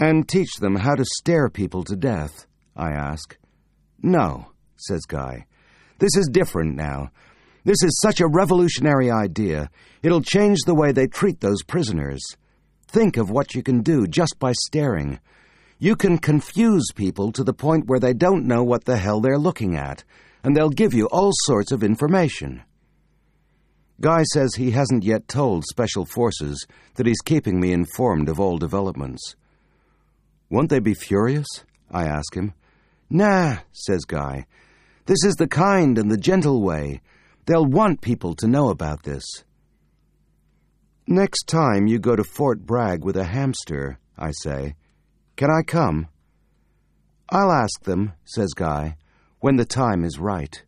And teach them how to stare people to death, I ask. No, says Guy. This is different now. This is such a revolutionary idea. It'll change the way they treat those prisoners. Think of what you can do just by staring. You can confuse people to the point where they don't know what the hell they're looking at, and they'll give you all sorts of information. Guy says he hasn't yet told Special Forces that he's keeping me informed of all developments. Won't they be furious? I ask him. Nah, says Guy. This is the kind and the gentle way. They'll want people to know about this. Next time you go to Fort Bragg with a hamster, I say, can I come? I'll ask them, says Guy, when the time is right.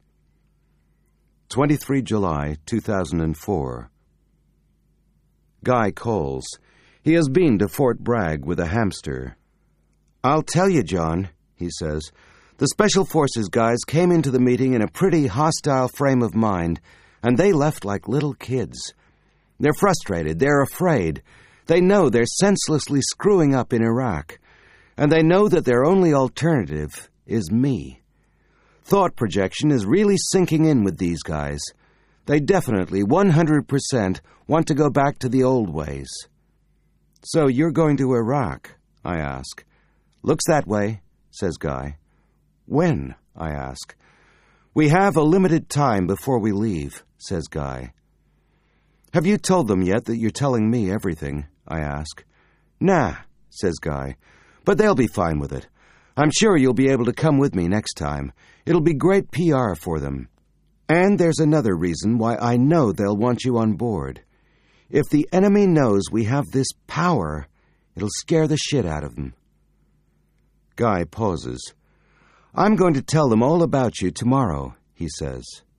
23 July 2004. Guy calls. He has been to Fort Bragg with a hamster. I'll tell you, John, he says. The Special Forces guys came into the meeting in a pretty hostile frame of mind, and they left like little kids. They're frustrated. They're afraid. They know they're senselessly screwing up in Iraq, and they know that their only alternative is me. Thought projection is really sinking in with these guys. They definitely, 100%, want to go back to the old ways. So you're going to Iraq? I ask. Looks that way, says Guy. When? I ask. We have a limited time before we leave, says Guy. Have you told them yet that you're telling me everything? I ask. Nah, says Guy, but they'll be fine with it. I'm sure you'll be able to come with me next time. It'll be great PR for them. And there's another reason why I know they'll want you on board. If the enemy knows we have this power, it'll scare the shit out of them. Guy pauses. I'm going to tell them all about you tomorrow, he says.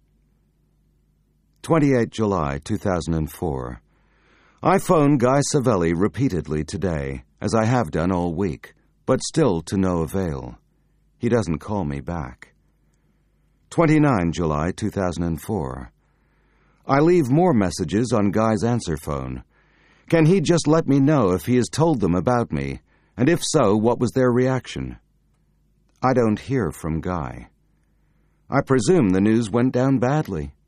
28 July 2004. I phoned Guy Savelli repeatedly today, as I have done all week, but still to no avail. He doesn't call me back. 29 July 2004. I leave more messages on Guy's answer phone. Can he just let me know if he has told them about me, and if so, what was their reaction? I don't hear from Guy. I presume the news went down badly.